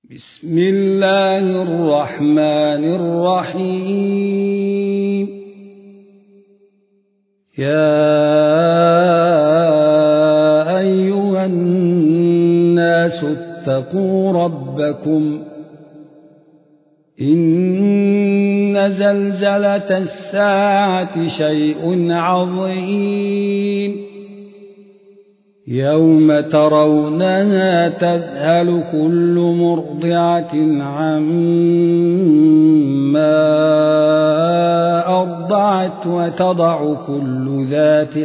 بسم الله الرحمن الرحيم. يا أيها الناس اتقوا ربكم إن زلزلة الساعة شيء عظيم يوم ترونها تذهل كل مرضعة عما أرضعت وتضع كل ذات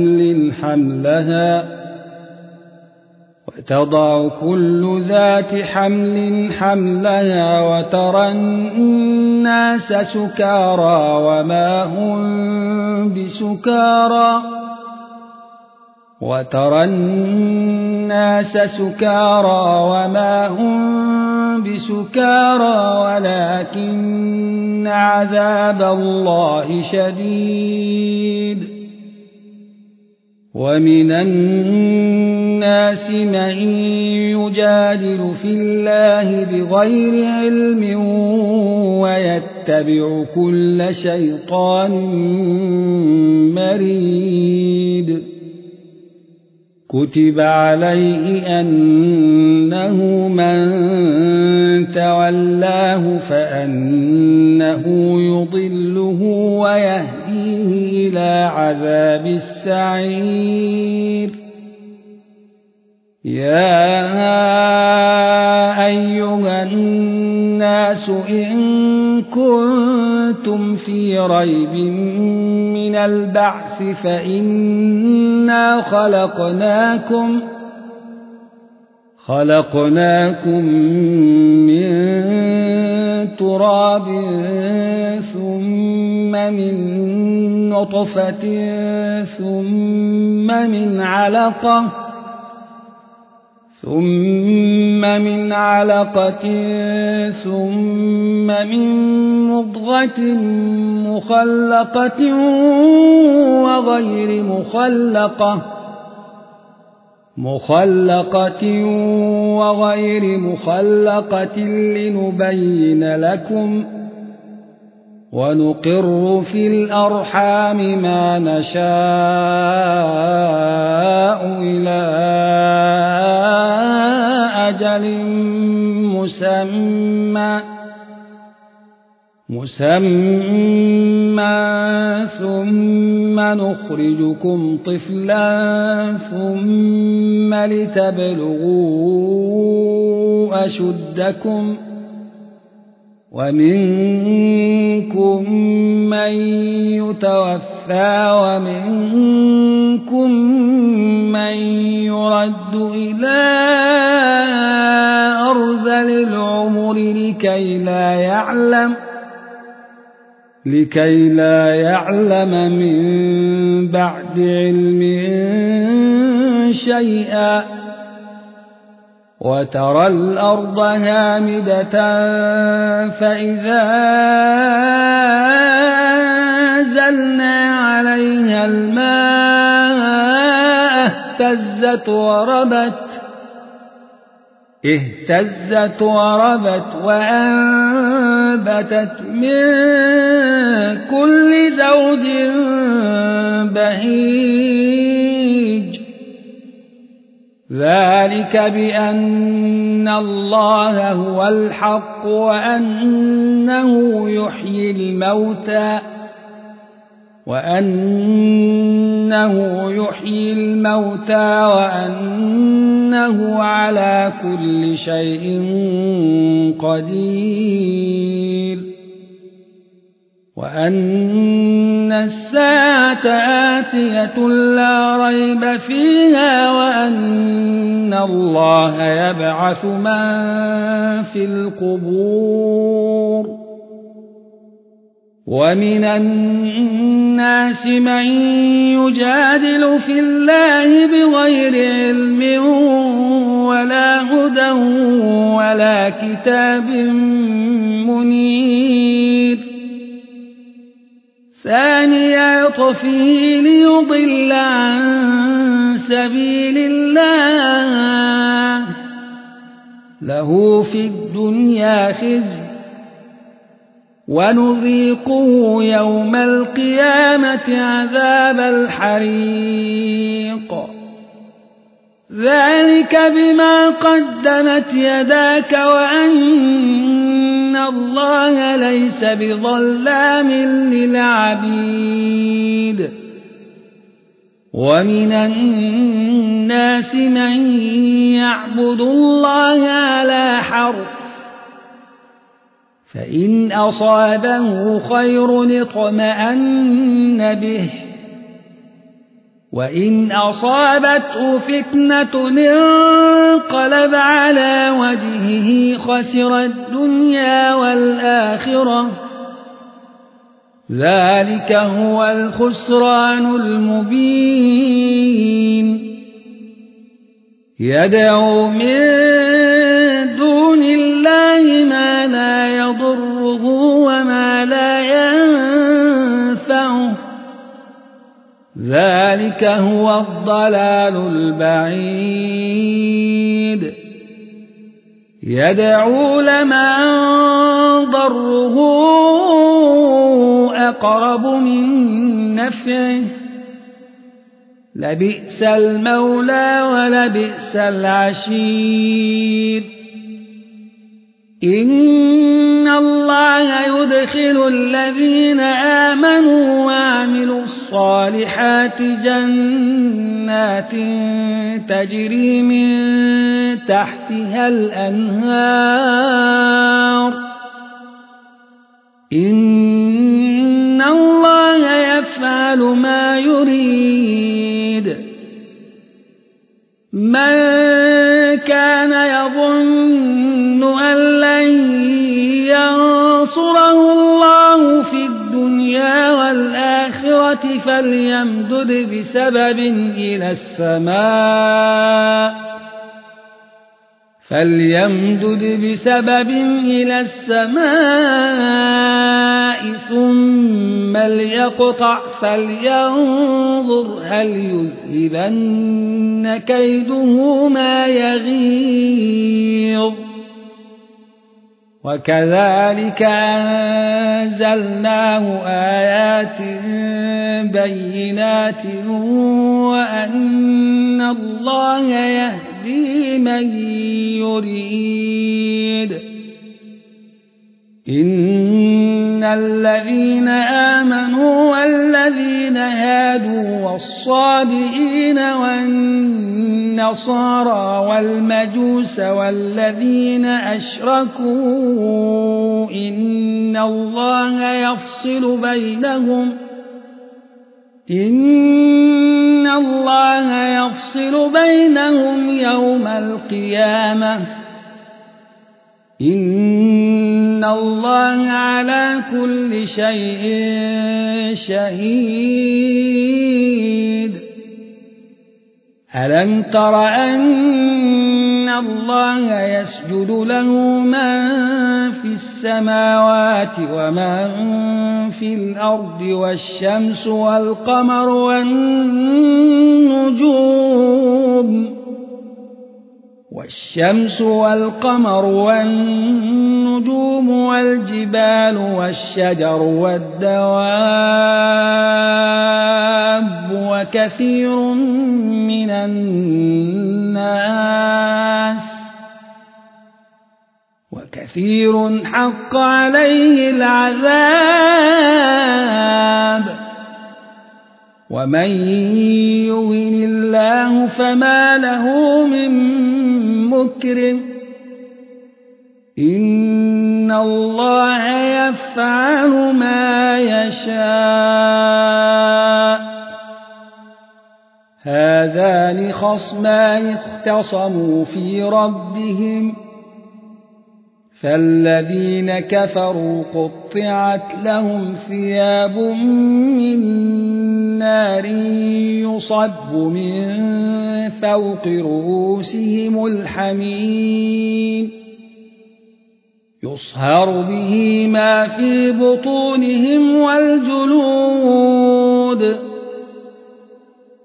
حمل حملها وترى الناس سكارى وما هم بسكارى ولكن عذاب الله شديد. ومن الناس من يجادل في الله بغير علم ويتبع كل شيطان مريد. كتب عليه أنه من تولاه فأنه يضله ويهديه إلى عذاب السعير. يا أيها الناس إن كنتم في ريب من البعث فإنا خلقناكم من تراب ثم من نطفة ثم من علقة ثم من مضغة مخلقة وغير مخلقة لنبين لكم. ونقر في الأرحام ما نشاء إلى أجل مسمى ثم نخرجكم طفلا ثم لتبلغوا أشدكم. ومنكم من يتوفى ومنكم من يرد إلى أرذل العمر لكي لا يعلم من بعد علم شيئا. وترى الأرض هامدة فإذا أنزلنا عليها الماء اهتزت وربت وأنبتت من كل زوج بهيج. ذلك بأن الله هو الحق وأنه يحيي الموتى وأنه على كل شيء قدير. وأن الساعة آتية لا ريب فيها وأن الله يبعث من في القبور. ومن الناس من يجادل في الله بغير علم ولا هدى ولا كتاب منير. ثاني عطفه ليضل عن سبيل الله له في الدنيا خزي ونذيقه يوم القيامة عذاب الحريق ذلك بما قدمت يداك وأن الله ليس بظلام للعبيد ومن الناس من يعبد الله على حرف فإن أصابه خير اطمأن به وإن أصابته فتنة انقلب على وجهه خسر الدنيا والآخرة ذلك هو الخسران المبين يدعو من دون الله ما لا يضره وما لا ينفعه ذلك هو الضلال البعيد يدعو لمن ضره أقرب من نفعه لبئس المولى ولبئس العشير إن الله يدخل الذين آمنوا وعملوا الصالحات جنات تجري من تحتها الأنهار إن الله يفعل ما يريد من كان يظن أن لن ينصره الله في الدنيا والآخرة فليمدد بسبب إلى السماء ثم ليقطع فلينظر هل يذهبن كيده ما يغيظ وكذلك أنزلناه آيات بينات وأن الله يهدي من يريد إن الذين آمنوا والذين هادوا والصابئين والنصارى والمجوس والذين أشركوا إن الله يفصل بينهم يوم القيامة إن الله على كل شيء شهيد ألم تر أن الله يسجد له من في السماوات ومن في الأرض والشمس والقمر والنجوم والجبال والشجر والدواب وكثير من وكثير حق عليه العذاب ومن يهن الله فما له من مكرم إن الله يفعل ما يشاء هذان خصمان اختصموا في ربهم فالذين كفروا قطعت لهم ثياب من نار يصب من فوق رؤوسهم الحميم يصهر به ما في بطونهم والجلود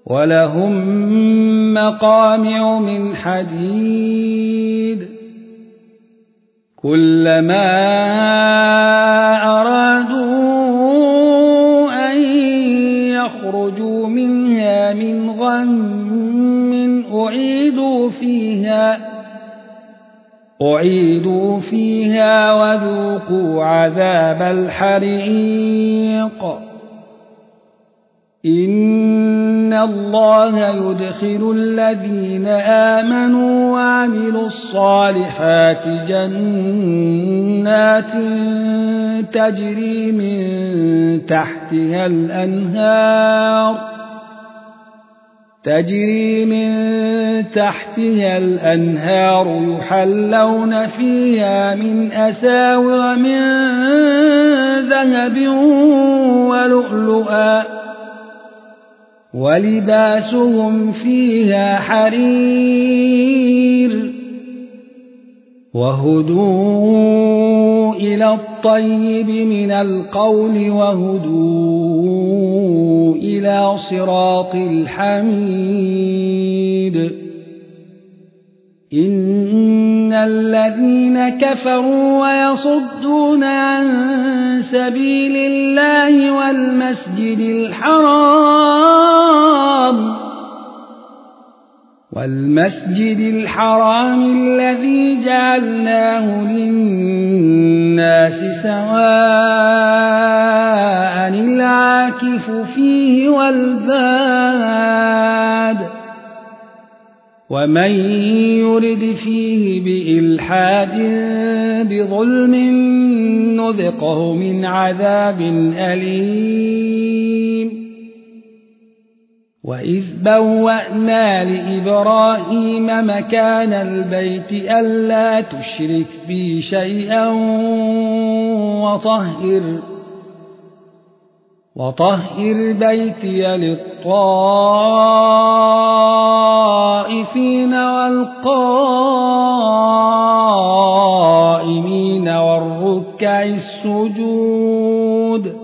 ولهم مقامع من حديد كلما أرادوا أن يخرجوا منها من غم أعيدوا فيها وذوقوا عذاب الحريق إن الله يدخل الذين آمنوا وعملوا الصالحات جنات تجري من تحتها الأنهار يحلون فيها من أساور من ذهب ولؤلؤا ولباسهم فيها حرير وهدوا إلى الطيب من القول وهدوا إلى صراط الحميد إن الذين كفروا ويصدون عن سبيل الله والمسجد الحرام الذي جعلناه للناس سواء العاكف فيه والباد ومن يرد فيه بإلحاد بظلم نذقه من عذاب أليم وإذ بوأنا لإبراهيم مكان البيت ألا تشرك بي شيئا وطهر بيتي للطائفين والقائمين والركع السجود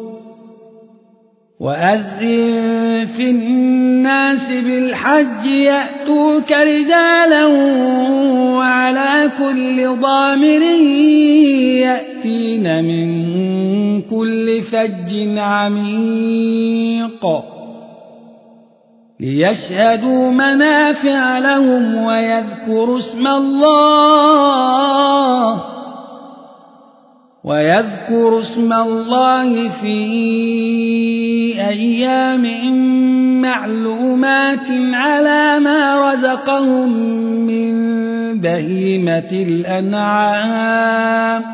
وأذن في الناس بالحج يأتوك رجالا وعلى كل ضامر يأتين من كل فج عميق ليشهدوا منافع لهم ويذكروا اسم الله في أيام معلومات على ما رزقهم من بهيمة الأنعام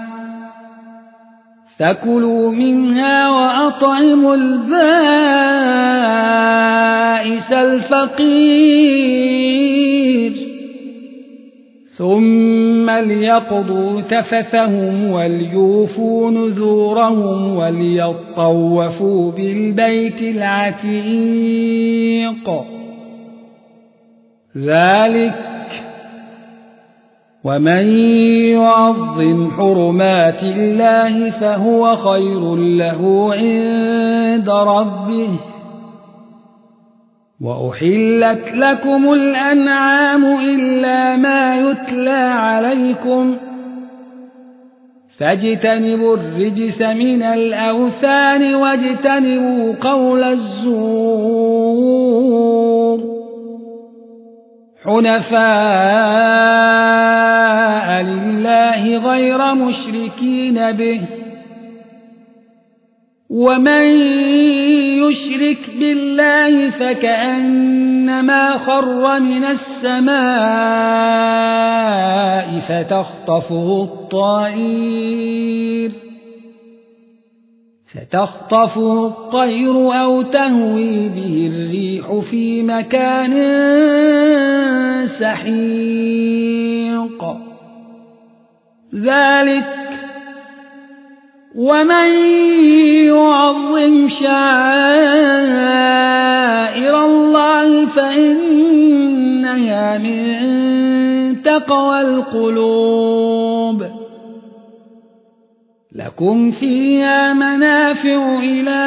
فكلوا منها وأطعموا البائس الفقير ثم ليقضوا تفثهم وليوفوا نذورهم وليطوفوا بالبيت العتيق ذلك ومن يعظم حرمات الله فهو خير له عند ربه وأحلت لكم الأنعام إلا ما يتلى عليكم فاجتنبوا الرجس من الأوثان واجتنبوا قول الزور حنفاء لله غير مشركين به ومن يشرك بالله فكأنما خر من السماء فتخطفه الطير أو تهوي به الريح في مكان سحيق ذلك ومن يعظم شعائر الله فإنها من تقوى القلوب لكم فيها منافع إلى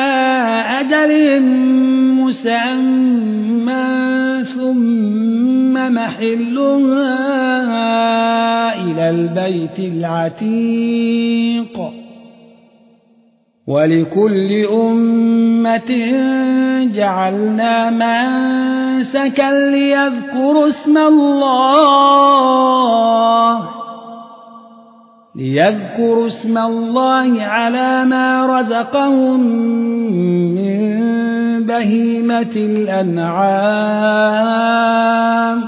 أجل مسمى ثم ثم محلها إلى البيت العتيق ولكل أمة جعلنا منسكا ليذكروا اسم الله على ما رزقهم من بهيمة الأنعام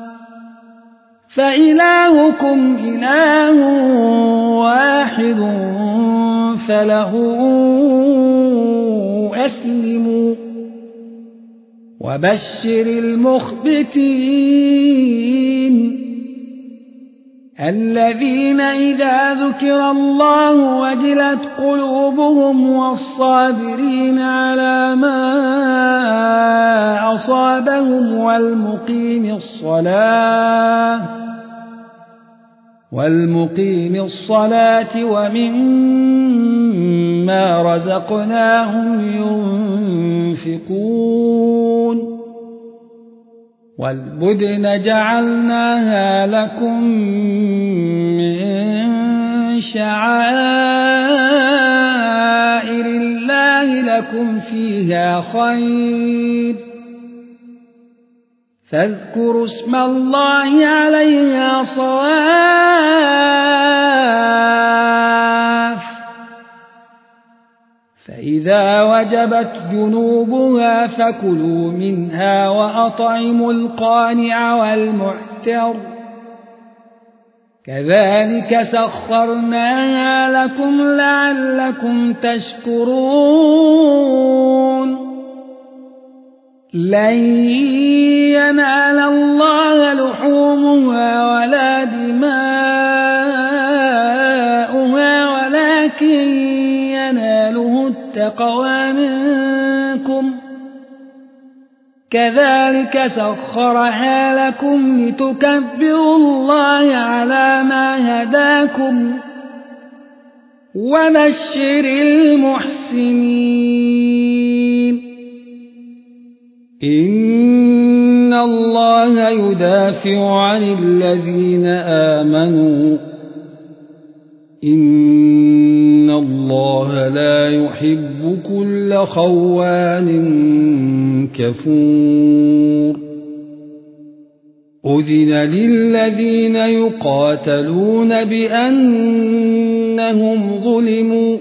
فإلهكم إله واحد فله أسلموا وبشر المخبتين الذين إذا ذكر الله وجلت قلوبهم والصابرين على ما أصابهم والمقيم الصلاة ومما رزقناهم ينفقون والبدن جعلناها لكم من شعائر الله لكم فيها خير فاذكروا اسم الله عليها صواف فإذا وجبت جنوبها فكلوا منها وأطعموا القانع والمعتر كذلك سخرناها لكم لعلكم تشكرون لن ينال الله لحومها ولا دماؤها ولكن يناله التقوى منكم كذلك سخرها لكم لتكبروا الله على ما هداكم وبشر المحسنين إن الله يدافع عن الذين آمنوا إن الله لا يحب كل خوان كفور أذن للذين يقاتلون بأنهم ظلموا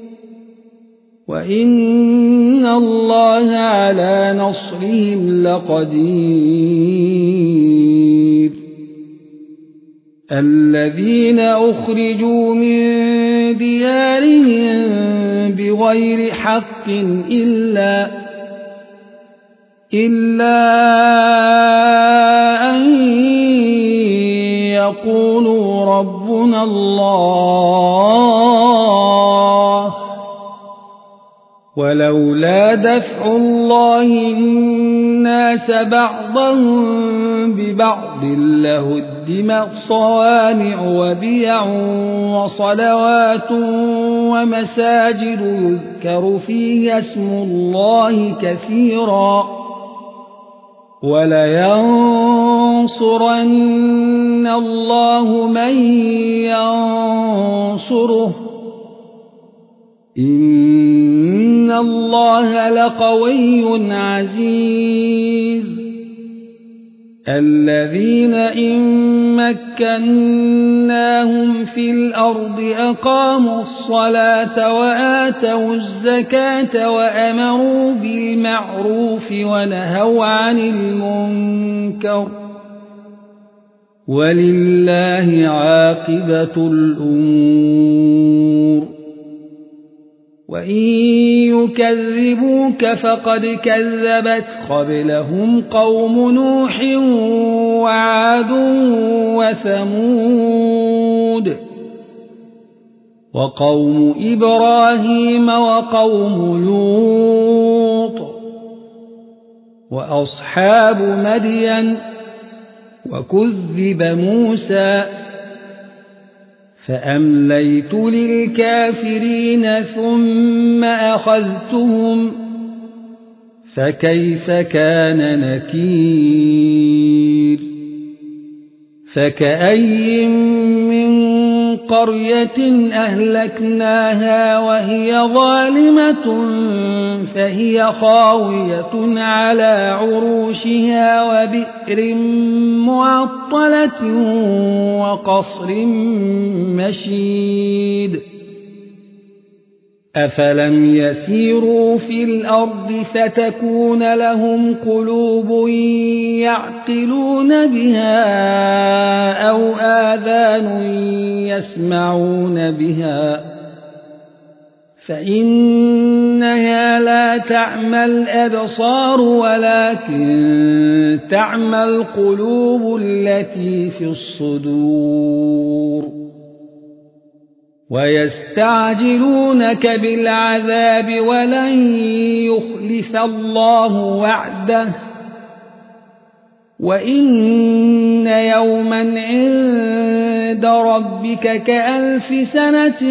وإن الله على نصرهم لقدير الذين أخرجوا من ديارهم بغير حق إلا أن يقولوا ربنا الله ولولا دفع الله الناس بعضهم ببعض لهدمت صوامع وبيع وصلوات ومساجد يذكر فيها اسم الله كثيرا ولينصرن الله من ينصره إن الله لقوي عزيز الذين إن مكناهم في الأرض أقاموا الصلاة وآتوا الزكاة وأمروا بالمعروف ونهوا عن المنكر ولله عاقبة الأمور وإن يكذبوك فقد كذبت قبلهم قوم نوح وعاد وثمود وقوم إبراهيم وقوم لوط وأصحاب مدين وكذب موسى فأمليت للكافرين ثم أخذتهم فكيف كان نكير فكأي من قرية أهلكناها وهي ظالمة فهي خاوية على عروشها وبئر معطلة وقصر مشيد أفلم يسيروا في الأرض فتكون لهم قلوب يعقلون بها أو آذان يسمعون بها فإنها لا تعمى الأبصار ولكن تعمى القلوب التي في الصدور ويستعجلونك بالعذاب ولن يخلف الله وعده وإن يوما عند ربك كألف سنة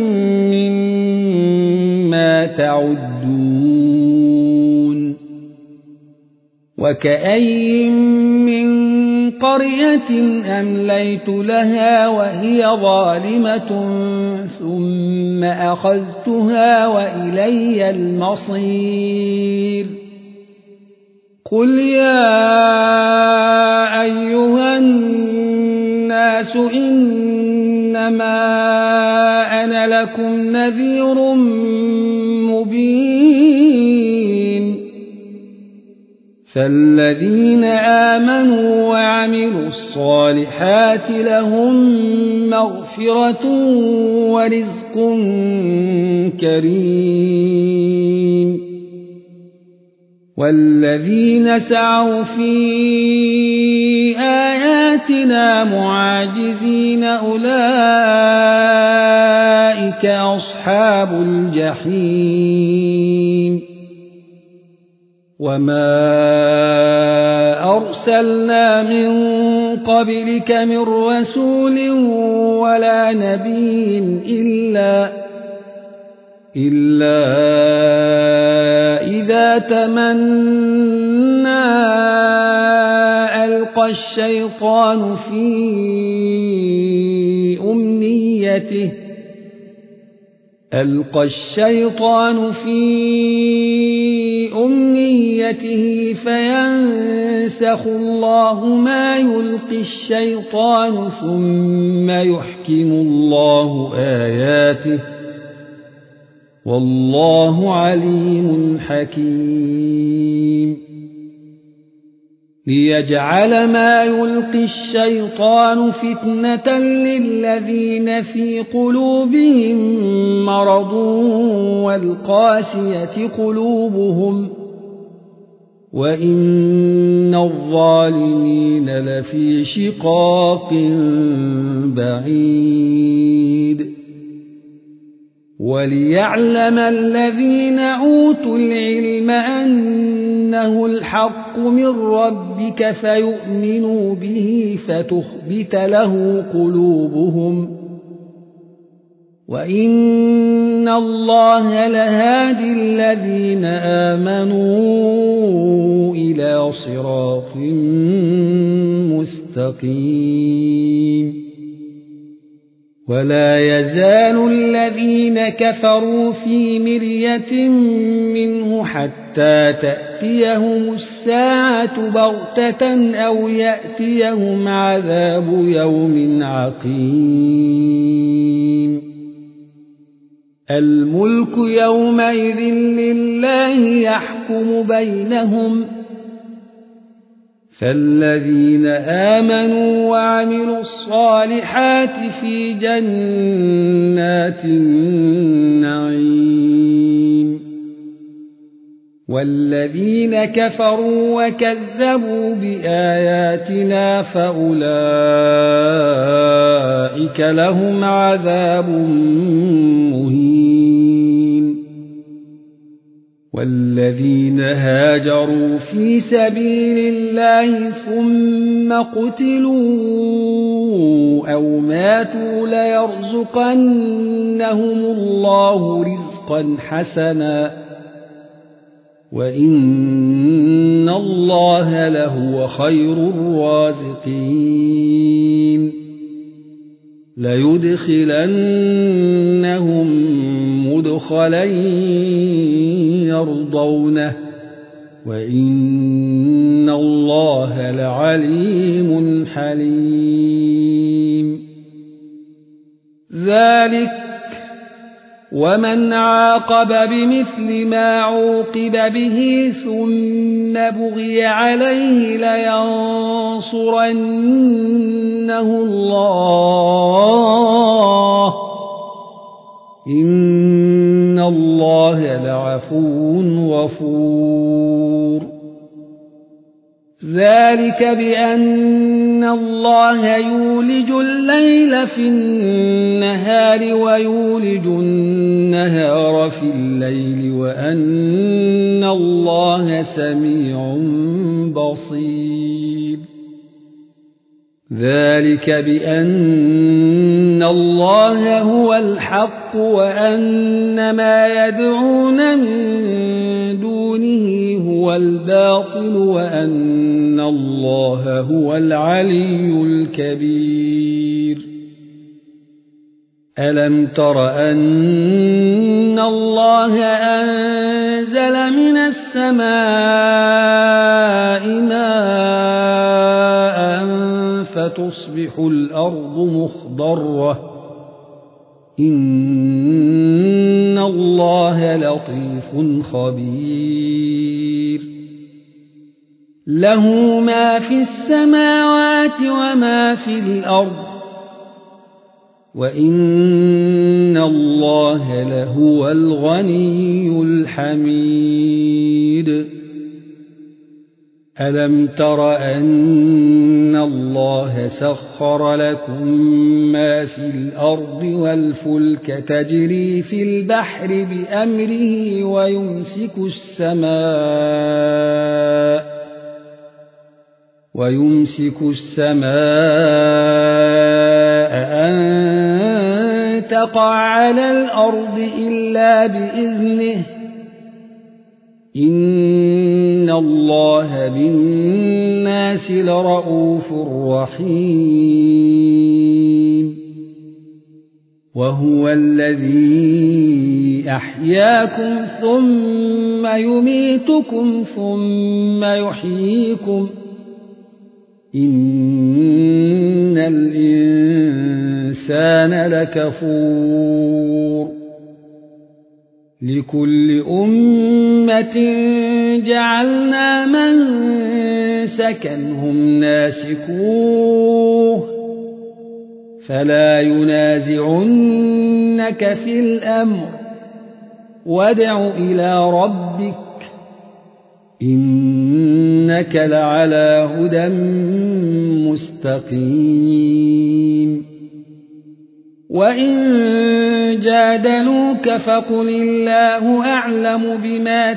مما تعدون وكأي من قرية أمليت لها وهي ظالمة ثم أخذتها وإلي المصير قل يا أيها الناس إنما أنا لكم نذير مبين فالذين آمنوا وعملوا الصالحات لهم مغفرة ورزق كريم والذين سعوا في آياتنا معاجزين أولئك أصحاب الجحيم وما أرسلنا من قبلك من رسول ولا نبي إلا إذا تمنى ألقى الشيطان في أمنيته فينسخ الله ما يلقي الشيطان ثم يحكم الله آياته والله عليم حكيم ليجعل ما يلقي الشيطان فتنة للذين في قلوبهم مرض والقاسية قلوبهم وإن الظالمين لفي شقاق بعيد وليعلم الذين أوتوا العلم أنه الحق من ربك فيؤمنوا به فتخبت له قلوبهم وإن الله لهادي الذين آمنوا إلى صراط مستقيم ولا يزال الذين كفروا في مرية منه حتى تأتيهم الساعة بغتة أو يأتيهم عذاب يوم عقيم الملك يومئذ لله يحكم بينهم فالذين آمنوا وعملوا الصالحات في جنات النعيم والذين كفروا وكذبوا بآياتنا فأولئك لهم عذاب مهين والذين هاجروا في سبيل الله ثم قتلوا أو ماتوا ليرزقنهم الله رزقا حسنا وإن الله لهو خير الرازقين ليدخلنهم مدخلا يرضونه وإن الله لعليم حليم ذلك ومن عاقب بمثل ما عوقب به ثم بغي عليه لينصرنه الله إن الله لعفو غفور ذلك بأن الله يولج الليل في النهار ويولج النهار في الليل وأن الله سميع بصير ذلك بأن الله هو الحق وأن ما يدعون من دونه هو الباطل وأن الله هو العلي الكبير ألم تر أن الله أنزل من السماء ماء فتصبح الأرض مخضرة إن الله لطيف خبير له ما في السماوات وما في الأرض وإن الله لهو الغني الحميد ألم تر أن الله سخر لكم ما في الأرض والفلك تجري في البحر بأمره ويمسك السماء أن تقع على الأرض إلا بإذنه إن الله بالناس لرءوف رحيم وهو الذي أحياكم ثم يميتكم ثم يحييكم إن الإنسان لكفور لكل أمة جعلنا منسكا هم ناسكوه فلا ينازعنك في الأمر وادع إلى ربك إنك لعلى هدى مستقيم وإن جادلوك فقل الله أعلم بما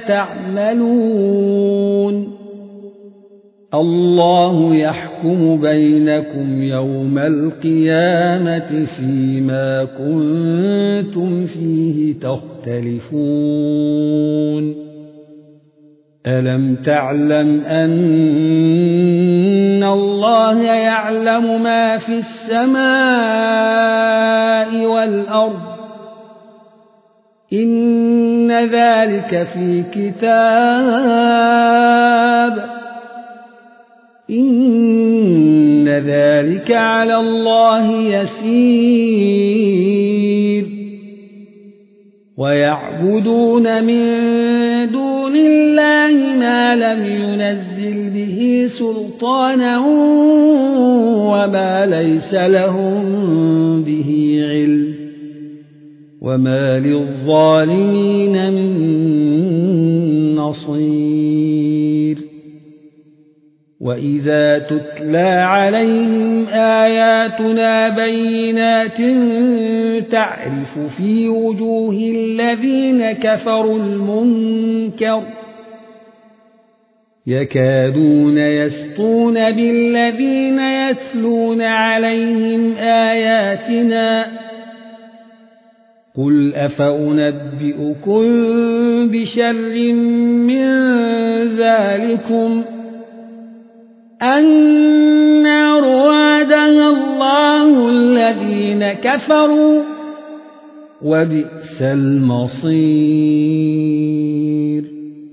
تعملون الله يحكم بينكم يوم القيامة فيما كنتم فيه تختلفون ألم تعلم أن الله يعلم ما في السماء والأرض إن ذلك في كتاب إن ذلك على الله يسير ويعبدون من دون الله ما لم ينزل به سلطانا وما ليس لهم به علم وما للظالمين من نصير وإذا تتلى عليهم آياتنا بينات تعرف في وجوه الذين كفروا المنكر يكادون يسطون بالذين يتلون عليهم آياتنا قل أفأنبئكم بشر من ذلكم النار وعدها الله الذين كفروا وبئس المصير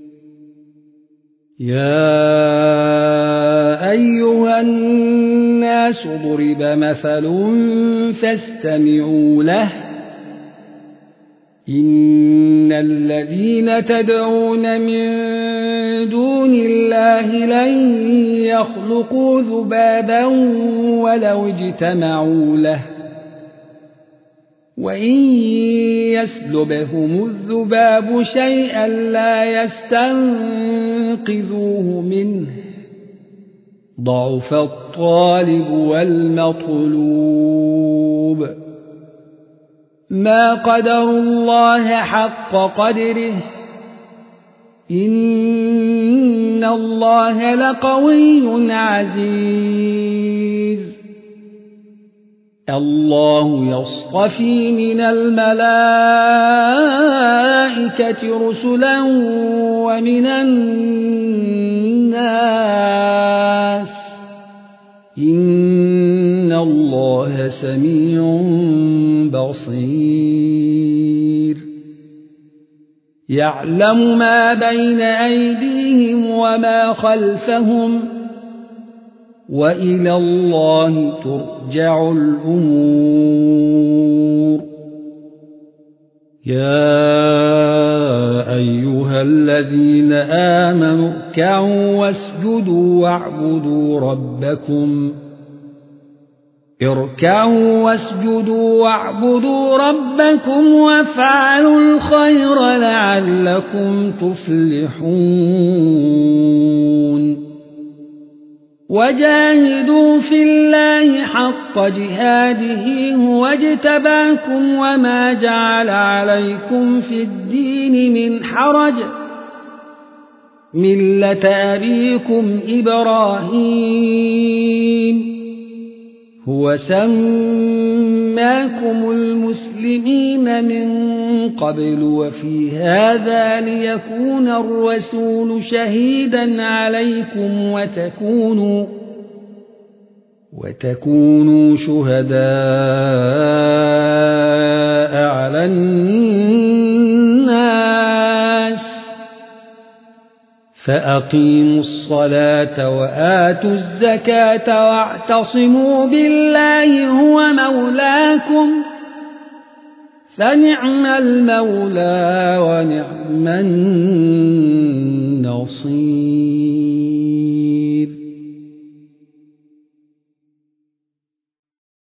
يا أيها الناس ضرب مثل فاستمعوا له إن الذين تدعون من دون الله لن يخلقوا ذبابا ولو اجتمعوا له وإن يسلبهم الذباب شيئا لا يستنقذوه منه ضعف الطالب والمطلوب ما قدروا الله حق قدره إن الله لقوي عزيز الله يصطفي من الملائكة رسلا ومن الناس إن الله سميع بصير يعلم ما بين أيديهم وما خلفهم وإلى الله ترجع الأمور يا أيها الذين آمنوا اركعوا واسجدوا واعبدوا ربكم وافعلوا الخير لعلكم تفلحون وجاهدوا في الله حق جهاده هو اجتباكم وما جعل عليكم في الدين من حرج ملة أبيكم إبراهيم هو سماكم المسلمين من قبل وفي هذا ليكون الرسول شهيدا عليكم وتكونوا شهداء على الناس فأقيموا الصلاة وآتوا الزكاة واعتصموا بالله هو مولاكم فنعم المولى ونعم النصير